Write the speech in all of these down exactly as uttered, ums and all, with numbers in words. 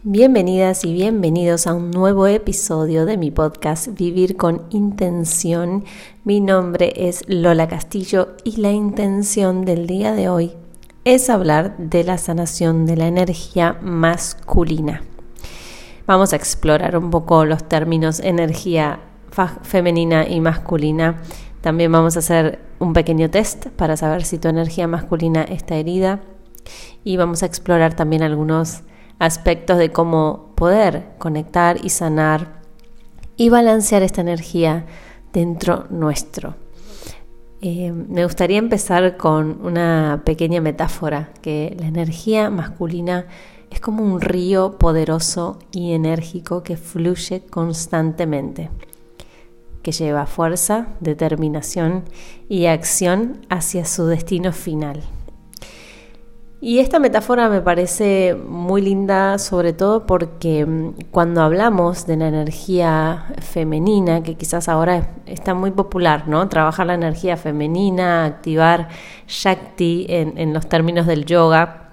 Bienvenidas y bienvenidos a un nuevo episodio de mi podcast Vivir con Intención. Mi nombre es Lola Castillo y la intención del día de hoy es hablar de la sanación de la energía masculina. Vamos a explorar un poco los términos energía femenina y masculina. También vamos a hacer un pequeño test para saber si tu energía masculina está herida y vamos a explorar también algunos aspectos de cómo poder conectar y sanar y balancear esta energía dentro nuestro. Eh, me gustaría empezar con una pequeña metáfora, que la energía masculina es como un río poderoso y enérgico que fluye constantemente, que lleva fuerza, determinación y acción hacia su destino final. Y esta metáfora me parece muy linda, sobre todo porque cuando hablamos de la energía femenina, que quizás ahora está muy popular, ¿no? Trabajar la energía femenina, activar Shakti en, en los términos del yoga.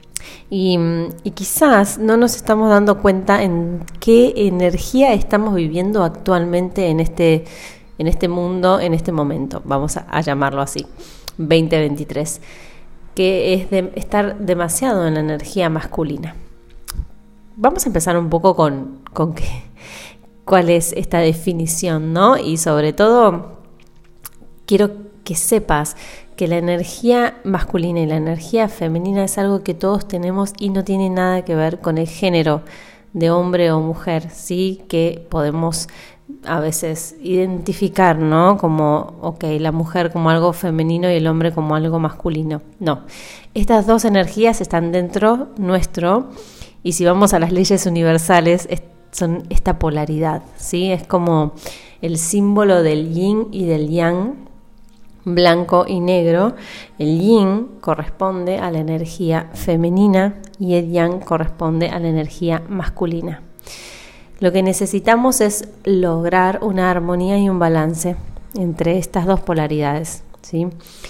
Y, y quizás no nos estamos dando cuenta en qué energía estamos viviendo actualmente en este, en este mundo, en este momento, vamos a, a llamarlo así, veinte veintitrés. Que es de estar demasiado en la energía masculina. Vamos a empezar un poco con, con qué, cuál es esta definición, ¿no? Y sobre todo, quiero que sepas que la energía masculina y la energía femenina es algo que todos tenemos y no tiene nada que ver con el género de hombre o mujer, sí, que podemos a veces identificar, ¿no? Como, ok, la mujer como algo femenino y el hombre como algo masculino. No, estas dos energías están dentro nuestro y si vamos a las leyes universales es, son esta polaridad, ¿sí? Es como el símbolo del yin y del yang, blanco y negro. El yin corresponde a la energía femenina y el yang corresponde a la energía masculina. Lo que necesitamos es lograr una armonía y un balance entre estas dos polaridades, ¿sí?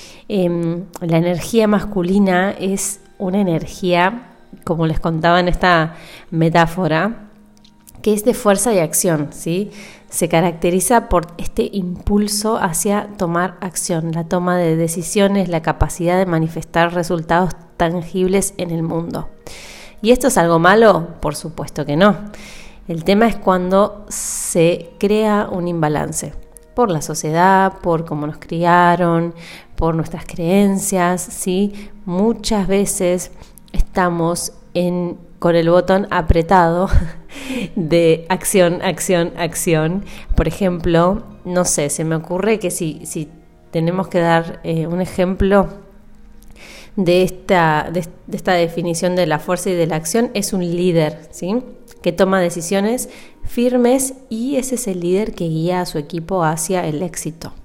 Eh, la energía masculina es una energía, como les contaba en esta metáfora, que es de fuerza y acción, ¿sí? Se caracteriza por este impulso hacia tomar acción, la toma de decisiones, la capacidad de manifestar resultados tangibles en el mundo. ¿Y esto es algo malo? Por supuesto que no. El tema es cuando se crea un imbalance por la sociedad, por cómo nos criaron, por nuestras creencias, ¿sí? Muchas veces estamos en, con el botón apretado de acción, acción, acción. Por ejemplo, no sé, se me ocurre que si, si tenemos que dar eh, un ejemplo de esta, de, de esta definición de la fuerza y de la acción, es un líder, ¿sí? Que toma decisiones firmes y ese es el líder que guía a su equipo hacia el éxito.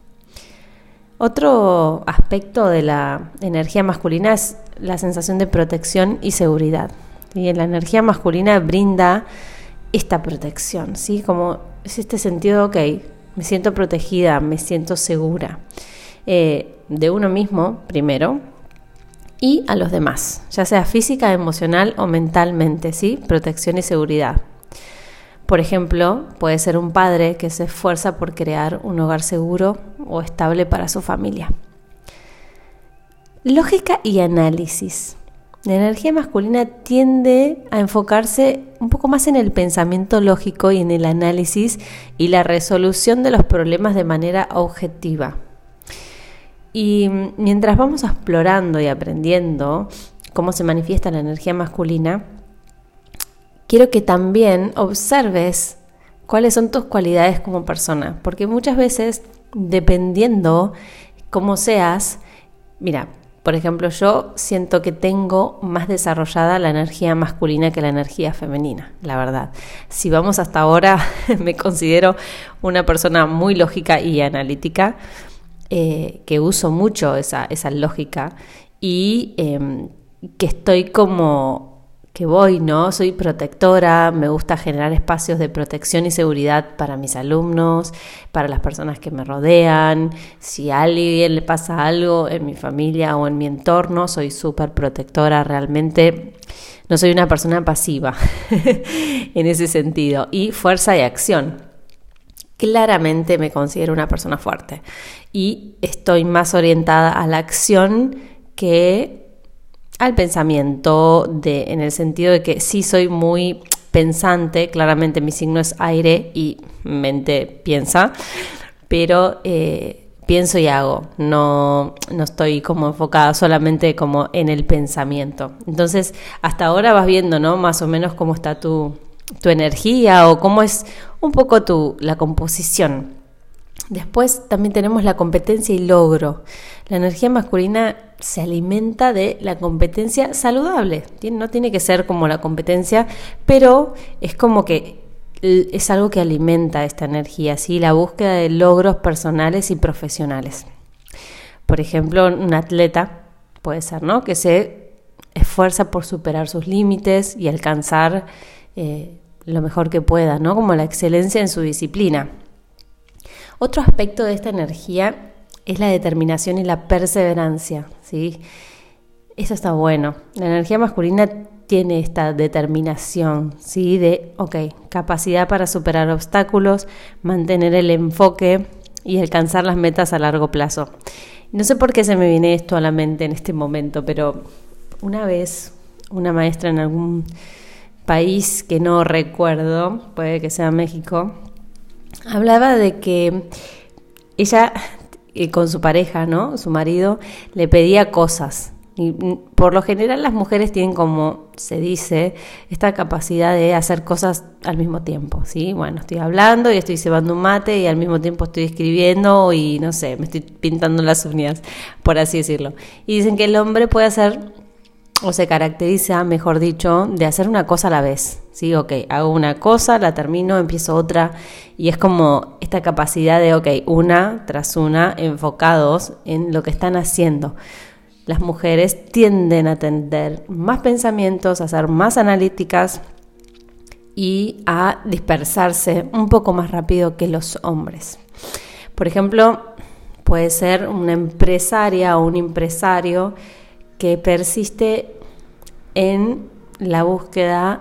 Otro aspecto de la energía masculina es la sensación de protección y seguridad. Y la energía masculina brinda esta protección, ¿sí? Como es este sentido, ok, me siento protegida, me siento segura eh, de uno mismo primero y a los demás, ya sea física, emocional o mentalmente, ¿sí? Protección y seguridad. Por ejemplo, puede ser un padre que se esfuerza por crear un hogar seguro o estable para su familia. Lógica y análisis. La energía masculina tiende a enfocarse un poco más en el pensamiento lógico y en el análisis y la resolución de los problemas de manera objetiva. Y mientras vamos explorando y aprendiendo cómo se manifiesta la energía masculina, quiero que también observes cuáles son tus cualidades como persona, porque muchas veces, dependiendo cómo seas, mira, por ejemplo, yo siento que tengo más desarrollada la energía masculina que la energía femenina, la verdad. Si vamos hasta ahora, me considero una persona muy lógica y analítica, Eh, que uso mucho esa, esa lógica y eh, que estoy como que voy, ¿no? Soy protectora, me gusta generar espacios de protección y seguridad para mis alumnos, para las personas que me rodean. Si a alguien le pasa algo en mi familia o en mi entorno, soy súper protectora, realmente no soy una persona pasiva en ese sentido. Y fuerza y acción. Claramente me considero una persona fuerte y estoy más orientada a la acción que al pensamiento, de, en el sentido de que sí soy muy pensante. Claramente mi signo es aire y mente piensa, pero eh, pienso y hago, no, no estoy como enfocada solamente como en el pensamiento. Entonces hasta ahora vas viendo, ¿no? Más o menos cómo está tu, tu energía o cómo es un poco tu, la composición. Después también tenemos la competencia y logro. La energía masculina se alimenta de la competencia saludable. No tiene que ser como la competencia, pero es como que es algo que alimenta esta energía, ¿sí? La búsqueda de logros personales y profesionales. Por ejemplo, un atleta puede ser, ¿no? Que se esfuerza por superar sus límites y alcanzar eh, lo mejor que pueda, ¿no? Como la excelencia en su disciplina. Otro aspecto de esta energía es la determinación y la perseverancia, ¿sí? Eso está bueno. La energía masculina tiene esta determinación, ¿sí? De, ok, capacidad para superar obstáculos, mantener el enfoque y alcanzar las metas a largo plazo. No sé por qué se me viene esto a la mente en este momento, pero una vez una maestra en algún país que no recuerdo, puede que sea México, hablaba de que ella eh, con su pareja, ¿no? Su marido, le pedía cosas. Y por lo general las mujeres tienen, como se dice, esta capacidad de hacer cosas al mismo tiempo, ¿sí? Bueno, estoy hablando y estoy cebando un mate y al mismo tiempo estoy escribiendo y no sé, me estoy pintando las uñas, por así decirlo. Y dicen que el hombre puede hacer, o se caracteriza, mejor dicho, de hacer una cosa a la vez, ¿sí? Ok, hago una cosa, la termino, empiezo otra, y es como esta capacidad de, ok, una tras una, enfocados en lo que están haciendo. Las mujeres tienden a tener más pensamientos, a ser más analíticas y a dispersarse un poco más rápido que los hombres. Por ejemplo, puede ser una empresaria o un empresario que persiste en la búsqueda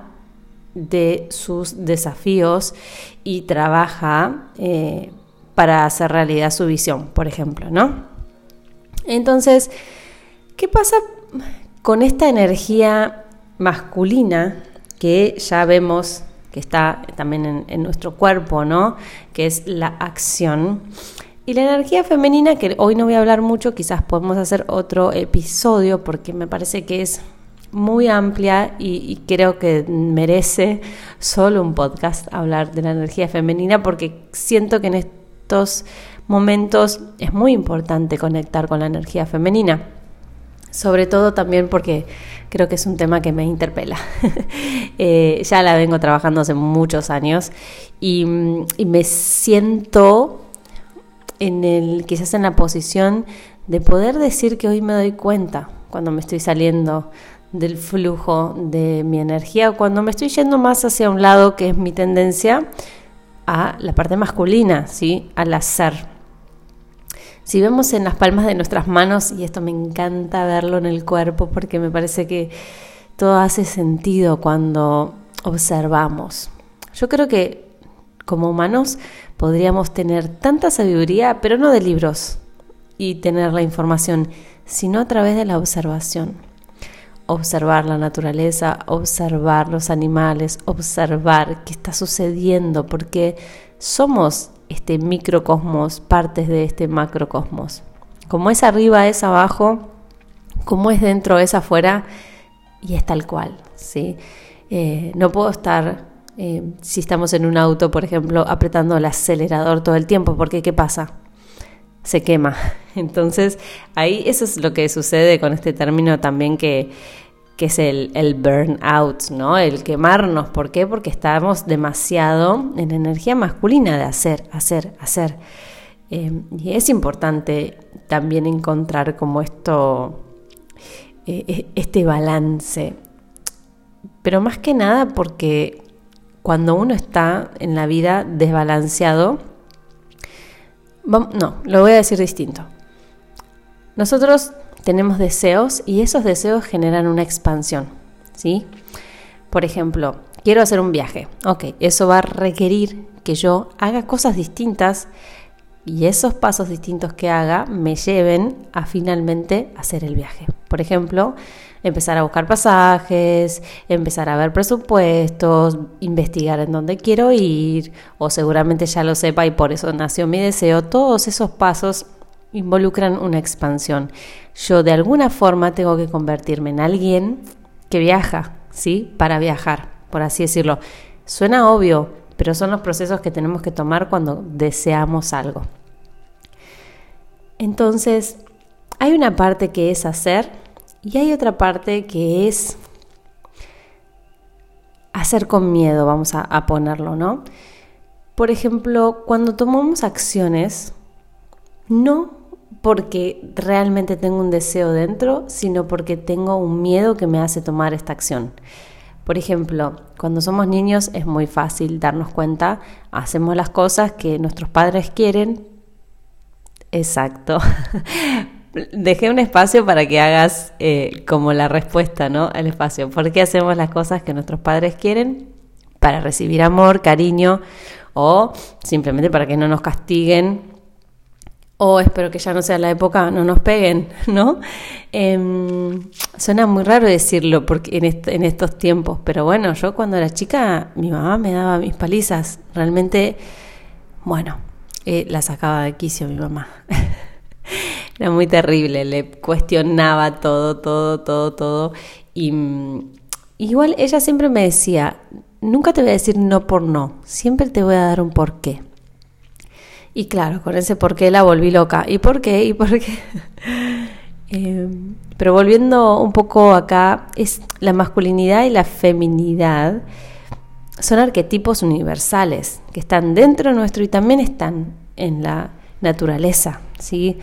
de sus desafíos y trabaja eh, para hacer realidad su visión, por ejemplo, ¿no? Entonces, ¿qué pasa con esta energía masculina que ya vemos que está también en, en nuestro cuerpo, ¿no? Que es la acción. Y la energía femenina, que hoy no voy a hablar mucho, quizás podemos hacer otro episodio porque me parece que es muy amplia y, y creo que merece solo un podcast hablar de la energía femenina, porque siento que en estos momentos es muy importante conectar con la energía femenina. Sobre todo también porque creo que es un tema que me interpela. eh, ya la vengo trabajando hace muchos años y, y me siento en el, quizás en la posición de poder decir que hoy me doy cuenta cuando me estoy saliendo del flujo de mi energía o cuando me estoy yendo más hacia un lado, que es mi tendencia a la parte masculina, ¿sí? Al hacer. Si vemos en las palmas de nuestras manos, y esto me encanta verlo en el cuerpo porque me parece que todo hace sentido cuando observamos. Yo creo que como humanos podríamos tener tanta sabiduría, pero no de libros y tener la información, sino a través de la observación. Observar la naturaleza, observar los animales, observar qué está sucediendo, porque somos este microcosmos, partes de este macrocosmos. Como es arriba, es abajo, como es dentro, es afuera, y es tal cual, ¿sí? Eh, no puedo estar, eh, si estamos en un auto, por ejemplo, apretando el acelerador todo el tiempo, porque ¿qué pasa? Se quema. Entonces, ahí eso es lo que sucede con este término también que que es el, el burnout, ¿no? El quemarnos. ¿Por qué? Porque estamos demasiado en energía masculina de hacer, hacer, hacer. Eh, y es importante también encontrar como esto, eh, este balance. Pero más que nada porque cuando uno está en la vida desbalanceado, vamos, no, lo voy a decir distinto. Nosotros tenemos deseos y esos deseos generan una expansión, ¿sí? Por ejemplo, quiero hacer un viaje. Ok, eso va a requerir que yo haga cosas distintas y esos pasos distintos que haga me lleven a finalmente hacer el viaje. Por ejemplo, empezar a buscar pasajes, empezar a ver presupuestos, investigar en dónde quiero ir, o seguramente ya lo sepa y por eso nació mi deseo. Todos esos pasos involucran una expansión. Yo de alguna forma tengo que convertirme en alguien que viaja, ¿sí? Para viajar, por así decirlo. Suena obvio, pero son los procesos que tenemos que tomar cuando deseamos algo. Entonces, hay una parte que es hacer y hay otra parte que es hacer con miedo, vamos a, a ponerlo, ¿no? Por ejemplo, cuando tomamos acciones, no porque realmente tengo un deseo dentro, sino porque tengo un miedo que me hace tomar esta acción. Por ejemplo, cuando somos niños es muy fácil darnos cuenta, hacemos las cosas que nuestros padres quieren. Exacto. Dejé un espacio para que hagas eh, como la respuesta, ¿no? El espacio. ¿Por qué hacemos las cosas que nuestros padres quieren? Para recibir amor, cariño, o simplemente para que no nos castiguen, o espero que ya no sea la época, no nos peguen, ¿no? Eh, suena muy raro decirlo porque en, est- en estos tiempos, pero bueno, yo cuando era chica, mi mamá me daba mis palizas. Realmente, bueno, eh, la sacaba de quicio mi mamá. Era muy terrible, le cuestionaba todo, todo, todo, todo. Y mm, igual ella siempre me decía, nunca te voy a decir no por no, siempre te voy a dar un porqué. Y claro, con ese porqué la volví loca. ¿Y por qué? ¿Y por qué? eh, pero volviendo un poco acá, es la masculinidad y la feminidad son arquetipos universales que están dentro nuestro y también están en la naturaleza, ¿sí?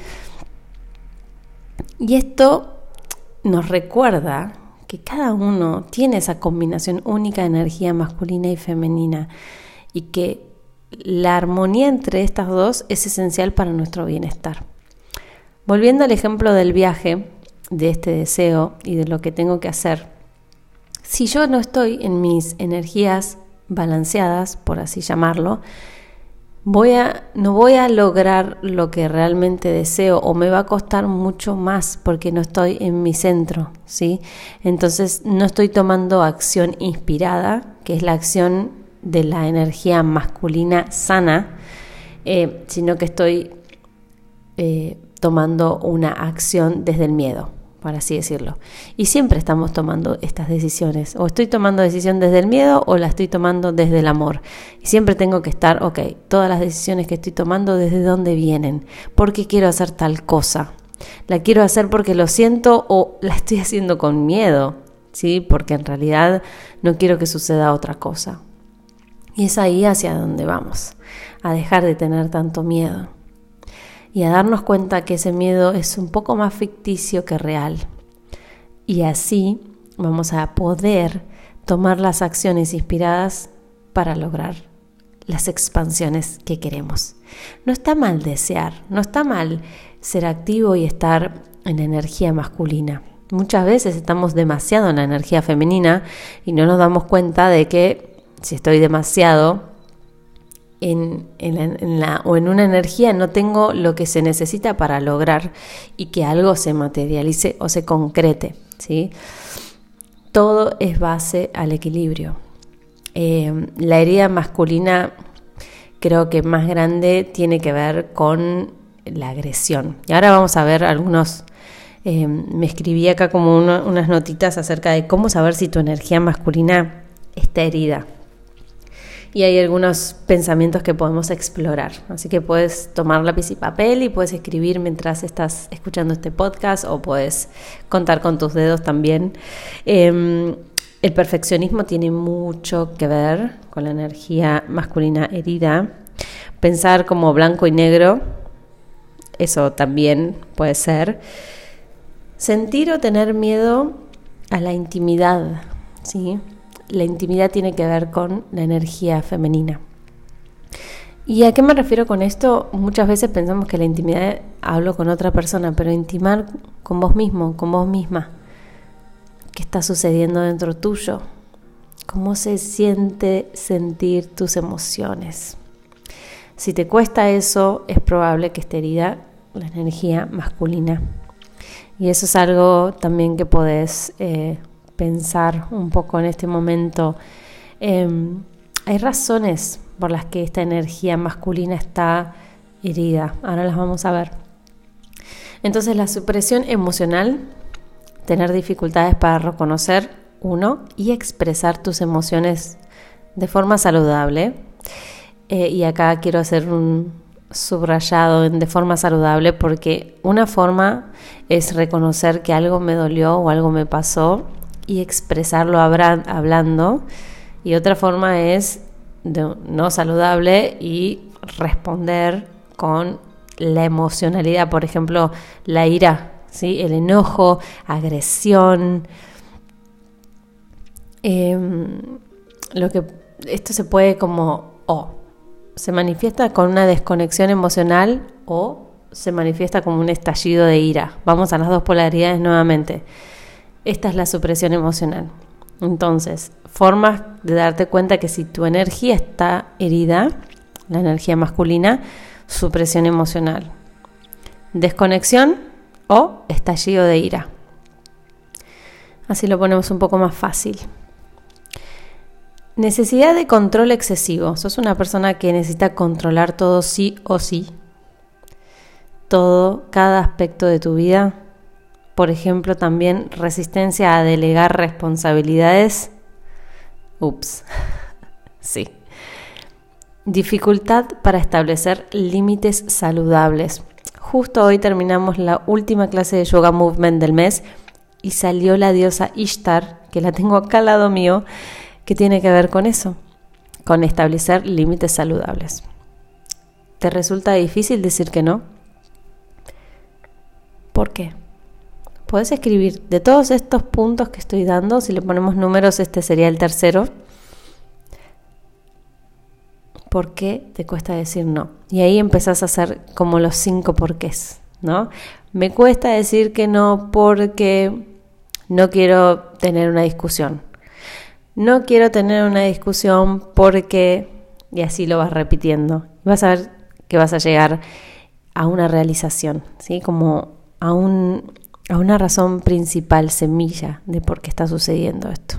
Y esto nos recuerda que cada uno tiene esa combinación única de energía masculina y femenina y que la armonía entre estas dos es esencial para nuestro bienestar. Volviendo al ejemplo del viaje, de este deseo y de lo que tengo que hacer, si yo no estoy en mis energías balanceadas, por así llamarlo, voy a, no voy a lograr lo que realmente deseo o me va a costar mucho más porque no estoy en mi centro, ¿sí? Entonces no estoy tomando acción inspirada, que es la acción de la energía masculina sana, eh, sino que estoy eh, tomando una acción desde el miedo, por así decirlo. Y siempre estamos tomando estas decisiones. O estoy tomando decisión desde el miedo o la estoy tomando desde el amor. Y siempre tengo que estar, ok, todas las decisiones que estoy tomando, ¿desde dónde vienen? ¿Por qué quiero hacer tal cosa? ¿La quiero hacer porque lo siento o la estoy haciendo con miedo? ¿Sí? Porque en realidad no quiero que suceda otra cosa. Y es ahí hacia donde vamos, a dejar de tener tanto miedo. Y a darnos cuenta que ese miedo es un poco más ficticio que real. Y así vamos a poder tomar las acciones inspiradas para lograr las expansiones que queremos. No está mal desear, no está mal ser activo y estar en energía masculina. Muchas veces estamos demasiado en la energía femenina y no nos damos cuenta de que si estoy demasiado En, en, la, en la, o en una energía no tengo lo que se necesita para lograr y que algo se materialice o se concrete, ¿sí? Todo es base al equilibrio. Eh, la herida masculina creo que más grande tiene que ver con la agresión. Y ahora vamos a ver algunos, eh, me escribí acá como uno, unas notitas acerca de cómo saber si tu energía masculina está herida. Y hay algunos pensamientos que podemos explorar. Así que puedes tomar lápiz y papel y puedes escribir mientras estás escuchando este podcast o puedes contar con tus dedos también. Eh, el perfeccionismo tiene mucho que ver con la energía masculina herida. Pensar como blanco y negro, eso también puede ser. Sentir o tener miedo a la intimidad, ¿sí? La intimidad tiene que ver con la energía femenina. ¿Y a qué me refiero con esto? Muchas veces pensamos que la intimidad hablo con otra persona, pero intimar con vos mismo, con vos misma. ¿Qué está sucediendo dentro tuyo? cómo se siente sentir tus emociones. Si te cuesta eso, es probable que esté herida la energía masculina. Y eso es algo también que podés eh, pensar un poco en este momento. Eh, hay razones por las que esta energía masculina está herida. Ahora las vamos a ver. Entonces, la supresión emocional, tener dificultades para reconocer, uno, y expresar tus emociones de forma saludable. Eh, y acá quiero hacer un subrayado en de forma saludable, porque una forma es reconocer que algo me dolió o algo me pasó y expresarlo habra- hablando, y otra forma es de, no saludable y responder con la emocionalidad, por ejemplo, la ira, ¿sí? El enojo, agresión. Eh, lo que esto se puede como o se manifiesta con una desconexión emocional o se manifiesta como un estallido de ira. Vamos a las dos polaridades nuevamente. Esta es la supresión emocional. Entonces, formas de darte cuenta que si tu energía está herida, la energía masculina, supresión emocional, desconexión o estallido de ira. Así lo ponemos un poco más fácil. Necesidad de control excesivo. Sos una persona que necesita controlar todo sí o sí. Todo, cada aspecto de tu vida. Por ejemplo, también resistencia a delegar responsabilidades. Ups. Sí. Dificultad para establecer límites saludables. Justo hoy terminamos la última clase de Yoga Movement del mes y salió la diosa Ishtar, que la tengo acá al lado mío, que tiene que ver con eso, con establecer límites saludables. ¿Te resulta difícil decir que no? ¿Por qué? Puedes escribir de todos estos puntos que estoy dando, si le ponemos números, este sería el tercero. ¿Por qué te cuesta decir no? Y ahí empezás a hacer como los cinco porqués, ¿no? Me cuesta decir que no porque no quiero tener una discusión. No quiero tener una discusión porque... Y así lo vas repitiendo. Vas a ver que vas a llegar a una realización, ¿sí? Como a, un, a una razón principal, semilla de por qué está sucediendo esto.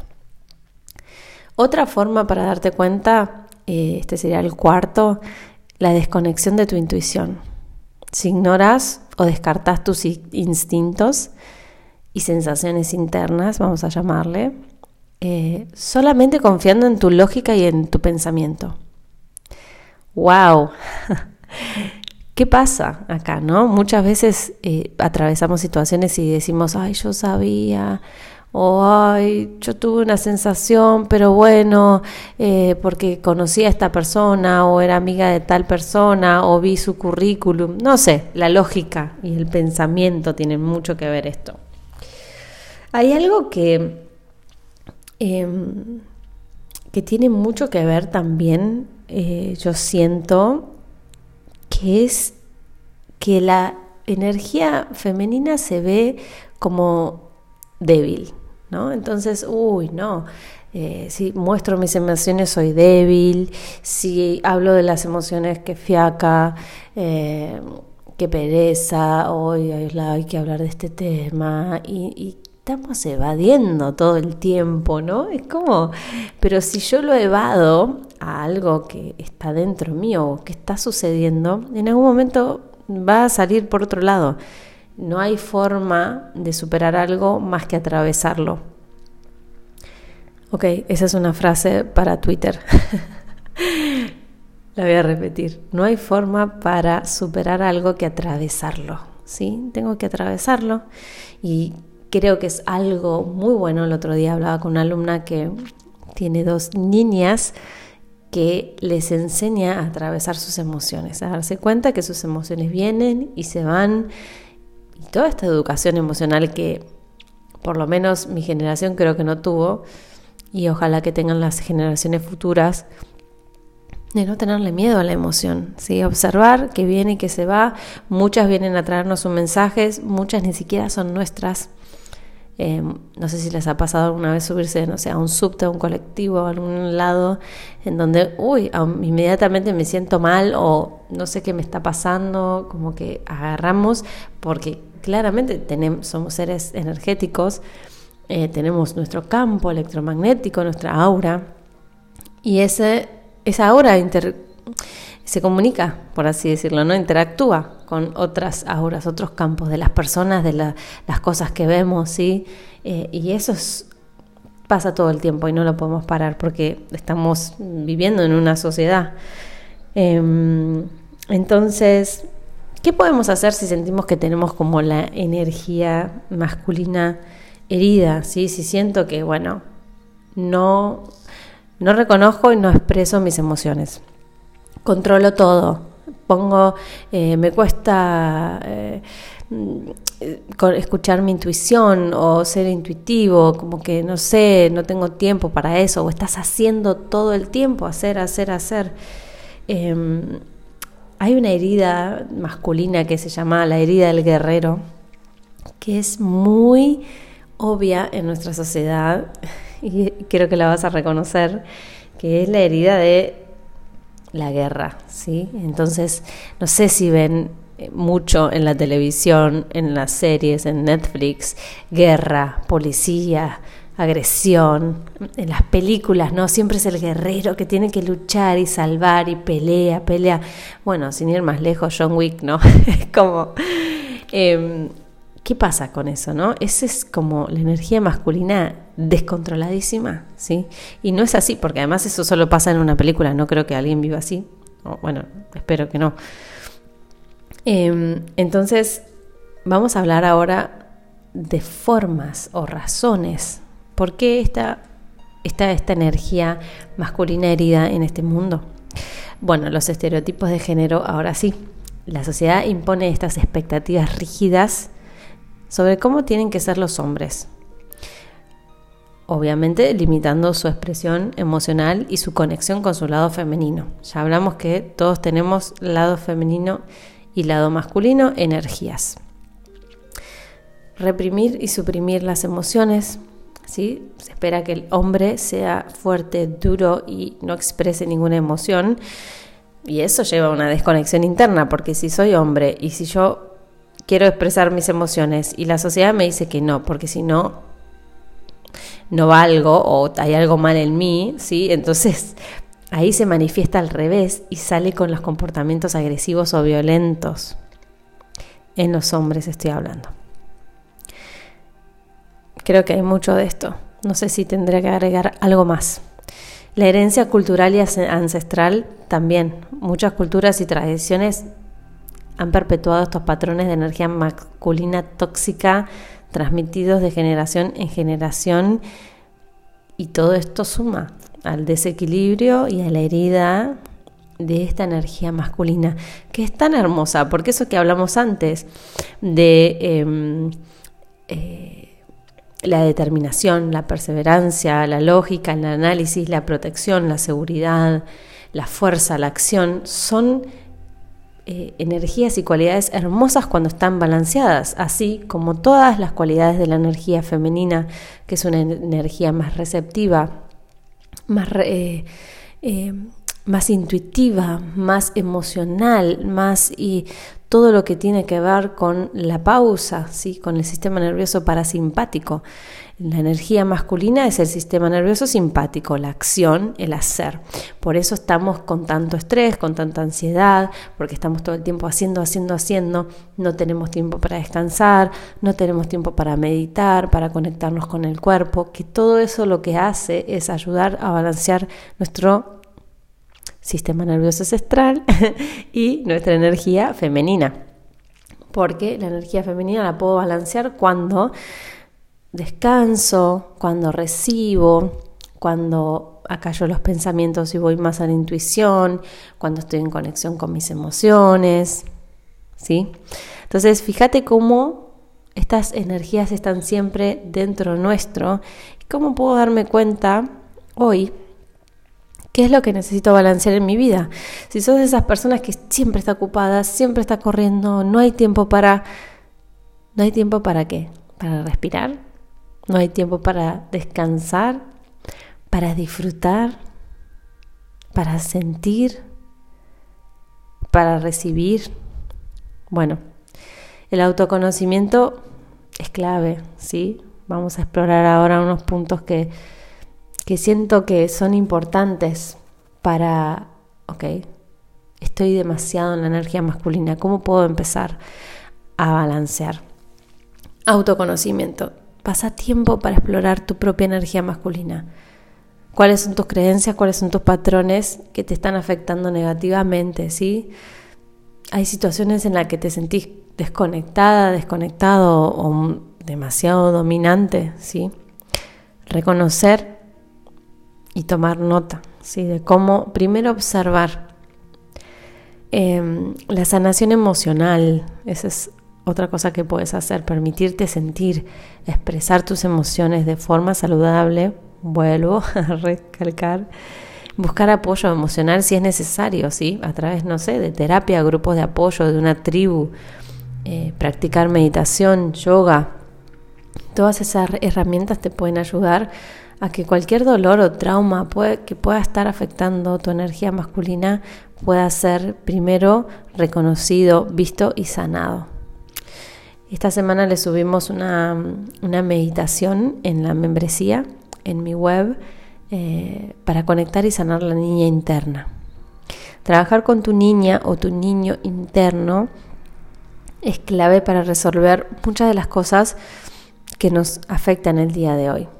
Otra forma para darte cuenta, eh, este sería el cuarto, la desconexión de tu intuición. Si ignoras o descartas tus instintos y sensaciones internas, vamos a llamarle, Eh, solamente confiando en tu lógica y en tu pensamiento. ¡Wow! ¿Qué pasa acá, no? Muchas veces eh, atravesamos situaciones y decimos, ay, yo sabía, o ay, yo tuve una sensación, pero bueno, eh, porque conocí a esta persona, o era amiga de tal persona, o vi su currículum. No sé, la lógica y el pensamiento tienen mucho que ver esto. Hay algo que Eh, que tiene mucho que ver también, eh, yo siento, que es que la energía femenina se ve como débil, ¿no? Entonces, uy, no, eh, si muestro mis emociones soy débil, si hablo de las emociones que fiaca, eh, que pereza, hoy hay que hablar de este tema y, y estamos evadiendo todo el tiempo, ¿no? Es como, pero si yo lo evado a algo que está dentro mío o que está sucediendo, en algún momento va a salir por otro lado. No hay forma de superar algo más que atravesarlo. Ok, esa es una frase para Twitter. La voy a repetir. No hay forma para superar algo que atravesarlo, ¿sí? Tengo que atravesarlo y creo que es algo muy bueno. El otro día hablaba con una alumna que tiene dos niñas que les enseña a atravesar sus emociones, a darse cuenta que sus emociones vienen y se van. Y toda esta educación emocional que por lo menos mi generación creo que no tuvo, y ojalá que tengan las generaciones futuras, de no tenerle miedo a la emoción, ¿sí? Observar que viene y que se va. Muchas vienen a traernos sus mensajes, muchas ni siquiera son nuestras. Eh, no sé si les ha pasado alguna vez subirse, no sé, a un subte, a un colectivo, a algún lado, en donde, uy, inmediatamente me siento mal o no sé qué me está pasando, como que agarramos, porque claramente tenemos, somos seres energéticos, eh, tenemos nuestro campo electromagnético, nuestra aura, y ese, esa aura inter, se comunica, por así decirlo, ¿no? Interactúa con otras auras, otros campos de las personas, de la, las cosas que vemos, ¿sí? Eh, y eso es, pasa todo el tiempo y no lo podemos parar porque estamos viviendo en una sociedad. Eh, entonces, ¿qué podemos hacer si sentimos que tenemos como la energía masculina herida? ¿Sí? Si siento que, bueno, no, no reconozco y no expreso mis emociones. Controlo todo, pongo, eh, me cuesta eh, escuchar mi intuición o ser intuitivo, como que no sé, no tengo tiempo para eso, o estás haciendo todo el tiempo, hacer, hacer, hacer. Eh, hay una herida masculina que se llama la herida del guerrero, que es muy obvia en nuestra sociedad y creo que la vas a reconocer, que es la herida de la guerra, ¿sí? Entonces, no sé si ven mucho en la televisión, en las series, en Netflix, guerra, policía, agresión, en las películas, ¿no? Siempre es el guerrero que tiene que luchar y salvar y pelea, pelea. Bueno, sin ir más lejos, John Wick, ¿no? Es como, eh, ¿qué pasa con eso, no? Esa es como la energía masculina descontroladísima, ¿sí? Y no es así, porque además eso solo pasa en una película, no creo que alguien viva así. O, bueno, espero que no. Eh, entonces, vamos a hablar ahora de formas o razones. ¿Por qué está, está esta energía masculina herida en este mundo? Bueno, los estereotipos de género, ahora sí. La sociedad impone estas expectativas rígidas sobre cómo tienen que ser los hombres. Obviamente limitando su expresión emocional y su conexión con su lado femenino. Ya hablamos que todos tenemos lado femenino y lado masculino, energías. Reprimir y suprimir las emociones, ¿sí? Se espera que el hombre sea fuerte, duro y no exprese ninguna emoción. Y eso lleva a una desconexión interna, porque si soy hombre y si yo quiero expresar mis emociones y la sociedad me dice que no, porque si no, no valgo o hay algo mal en mí, ¿sí? Entonces ahí se manifiesta al revés y sale con los comportamientos agresivos o violentos. En los hombres estoy hablando. Creo que hay mucho de esto. No sé si tendría que agregar algo más. La herencia cultural y ancestral también. Muchas culturas y tradiciones han perpetuado estos patrones de energía masculina tóxica transmitidos de generación en generación, y todo esto suma al desequilibrio y a la herida de esta energía masculina, que es tan hermosa, porque eso que hablamos antes de eh, eh, la determinación, la perseverancia, la lógica, el análisis, la protección, la seguridad, la fuerza, la acción, son Eh, energías y cualidades hermosas cuando están balanceadas, así como todas las cualidades de la energía femenina, que es una energía más receptiva, más, eh, eh, más intuitiva, más emocional, más y todo lo que tiene que ver con la pausa, ¿sí? Con el sistema nervioso parasimpático. La energía masculina es el sistema nervioso simpático, la acción, el hacer. Por eso estamos con tanto estrés, con tanta ansiedad, porque estamos todo el tiempo haciendo, haciendo, haciendo. No tenemos tiempo para descansar, no tenemos tiempo para meditar, para conectarnos con el cuerpo, que todo eso lo que hace es ayudar a balancear nuestro sistema nervioso central y nuestra energía femenina. Porque la energía femenina la puedo balancear cuando descanso, cuando recibo, cuando acallo los pensamientos y voy más a la intuición, cuando estoy en conexión con mis emociones, ¿sí? Entonces, fíjate cómo estas energías están siempre dentro nuestro y cómo puedo darme cuenta hoy qué es lo que necesito balancear en mi vida. Si sos de esas personas que siempre está ocupada, siempre está corriendo, no hay tiempo para... ¿No hay tiempo para qué? ¿Para respirar? No hay tiempo para descansar, para disfrutar, para sentir, para recibir. Bueno, el autoconocimiento es clave, ¿sí? Vamos a explorar ahora unos puntos que, que siento que son importantes para, ok, estoy demasiado en la energía masculina, ¿cómo puedo empezar a balancear? Autoconocimiento. Pasa tiempo para explorar tu propia energía masculina. ¿Cuáles son tus creencias? ¿Cuáles son tus patrones que te están afectando negativamente? ¿Sí? Hay situaciones en las que te sentís desconectada, desconectado o demasiado dominante, ¿sí? Reconocer y tomar nota, ¿sí? De cómo primero observar. Eh, la sanación emocional, esa es otra cosa que puedes hacer, permitirte sentir, expresar tus emociones de forma saludable. Vuelvo a recalcar, buscar apoyo emocional si es necesario, ¿sí? A través, no sé, de terapia, grupos de apoyo, de una tribu, eh, practicar meditación, yoga. Todas esas herramientas te pueden ayudar a que cualquier dolor o trauma puede, que pueda estar afectando tu energía masculina pueda ser primero reconocido, visto y sanado. Esta semana le subimos una, una meditación en la membresía, en mi web, eh, para conectar y sanar la niña interna. Trabajar con tu niña o tu niño interno es clave para resolver muchas de las cosas que nos afectan el día de hoy.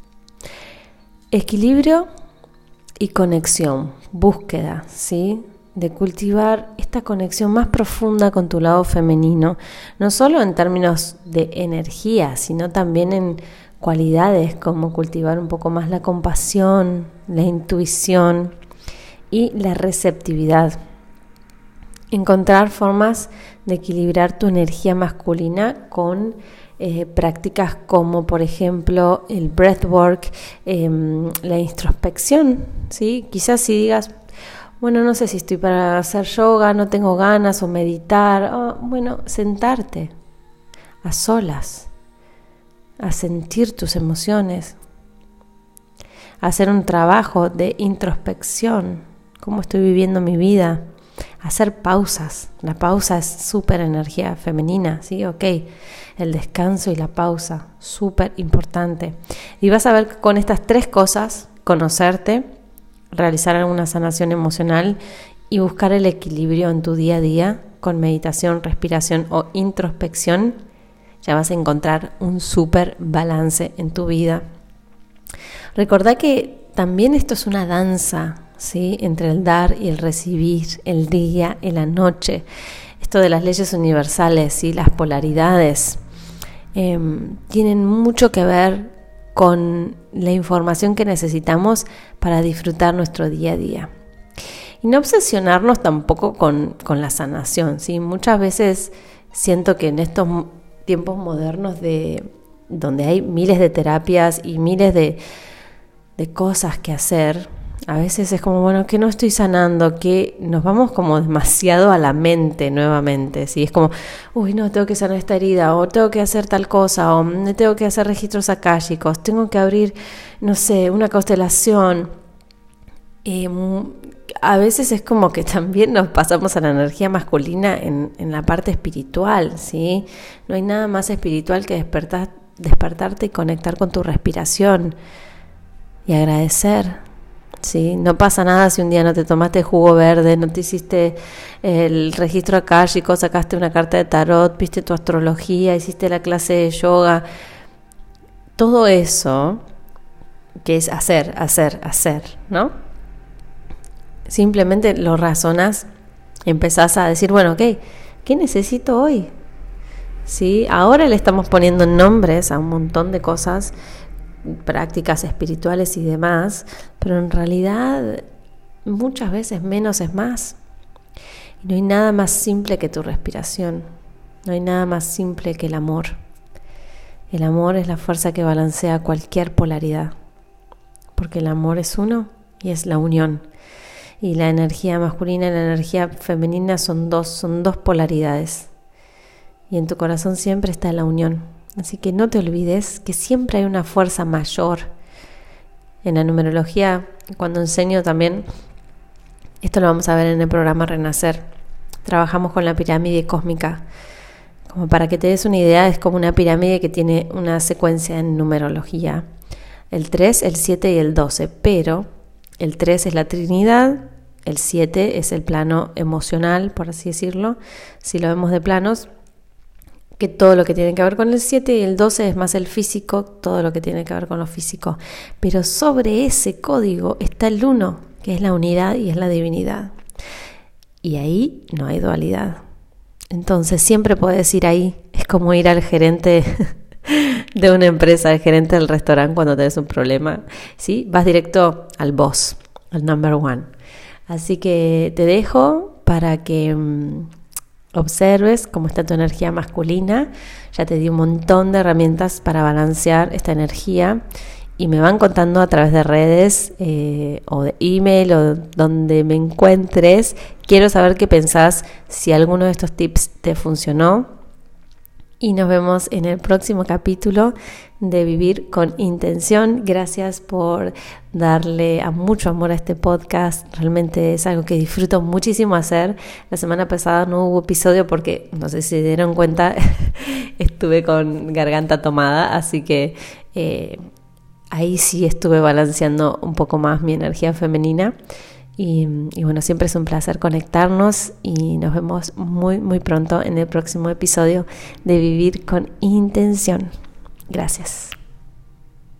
Equilibrio y conexión, búsqueda, ¿sí? De cultivar esta conexión más profunda con tu lado femenino, no solo en términos de energía, sino también en cualidades como cultivar un poco más la compasión, la intuición y la receptividad. Encontrar formas de equilibrar tu energía masculina con eh, prácticas como, por ejemplo, el breathwork, eh, la introspección, ¿sí? Quizás si digas, bueno, no sé si estoy para hacer yoga, no tengo ganas, o meditar, oh, bueno, sentarte a solas, a sentir tus emociones, a hacer un trabajo de introspección, cómo estoy viviendo mi vida, hacer pausas. La pausa es súper energía femenina, ¿sí? Ok, el descanso y la pausa, súper importante. Y vas a ver que con estas tres cosas, conocerte, realizar alguna sanación emocional y buscar el equilibrio en tu día a día con meditación, respiración o introspección, ya vas a encontrar un súper balance en tu vida. Recordá que también esto es una danza, ¿sí? Entre el dar y el recibir, el día y la noche. Esto de las leyes universales, ¿sí? Las polaridades, eh, tienen mucho que ver con la información que necesitamos para disfrutar nuestro día a día. Y no obsesionarnos tampoco con, con la sanación, ¿sí? Muchas veces siento que en estos tiempos modernos de donde hay miles de terapias y miles de, de cosas que hacer, a veces es como, bueno, que no estoy sanando, que nos vamos como demasiado a la mente nuevamente, ¿sí? Es como, uy, no, tengo que sanar esta herida, o tengo que hacer tal cosa, o tengo que hacer registros akáshicos, tengo que abrir, no sé, una constelación. Eh, a veces es como que también nos pasamos a la energía masculina en, en la parte espiritual, ¿sí? No hay nada más espiritual que despertar, despertarte y conectar con tu respiración y agradecer. Sí, no pasa nada si un día no te tomaste jugo verde, no te hiciste el registro akáshico, sacaste una carta de tarot, viste tu astrología, hiciste la clase de yoga. Todo eso que es hacer, hacer, hacer, ¿no? Simplemente lo razonas, empezás a decir, bueno, ok, ¿qué necesito hoy? Sí, ahora le estamos poniendo nombres a un montón de cosas, prácticas espirituales y demás, pero en realidad muchas veces menos es más. Y no hay nada más simple que tu respiración, no hay nada más simple que el amor. El amor es la fuerza que balancea cualquier polaridad, porque el amor es uno y es la unión. Y la energía masculina y la energía femenina son dos, son dos polaridades. Y en tu corazón siempre está la unión. Así que no te olvides que siempre hay una fuerza mayor. En la numerología, cuando enseño también, esto lo vamos a ver en el programa Renacer, trabajamos con la pirámide cósmica. Como para que te des una idea, es como una pirámide que tiene una secuencia en numerología. El tres, el siete y el doce, pero el tres es la Trinidad, el siete es el plano emocional, por así decirlo, si lo vemos de planos, que todo lo que tiene que ver con el siete, y el doce es más el físico, todo lo que tiene que ver con lo físico. Pero sobre ese código está el uno, que es la unidad y es la divinidad. Y ahí no hay dualidad. Entonces siempre puedes ir ahí. Es como ir al gerente de una empresa, al gerente del restaurante cuando tenés un problema, ¿sí? Vas directo al boss, al number one. Así que te dejo para que um, observes cómo está tu energía masculina. Ya te di un montón de herramientas para balancear esta energía y me van contando a través de redes eh, o de email o donde me encuentres. Quiero saber qué pensás, si alguno de estos tips te funcionó. Y nos vemos en el próximo capítulo de Vivir con Intención. Gracias por darle a mucho amor a este podcast. Realmente es algo que disfruto muchísimo hacer. La semana pasada no hubo episodio porque, no sé si se dieron cuenta, estuve con garganta tomada. Así que eh, ahí sí estuve balanceando un poco más mi energía femenina. Y, y bueno, siempre es un placer conectarnos y nos vemos muy muy pronto en el próximo episodio de Vivir con Intención. Gracias.